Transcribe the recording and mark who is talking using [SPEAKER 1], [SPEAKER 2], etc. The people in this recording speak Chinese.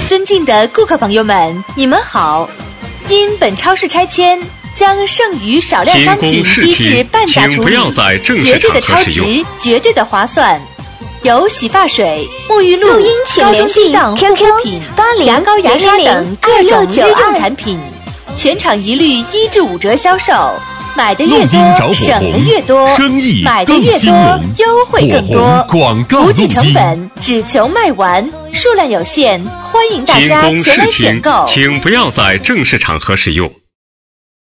[SPEAKER 1] 尊敬的顾客朋友们，你们好！因本超市拆迁，将剩余少量商品低至半价处理，绝对的超值，绝对的划算。有洗发水、沐浴露、高中低档护肤品、牙膏、牙刷等各种日用产品，全场一律1至5折销售。买的越多，省的越多，买的越多，优惠更多，不计成本，只求卖完，数量有限，欢迎大家前来选购。
[SPEAKER 2] 请不要在正式场合使用。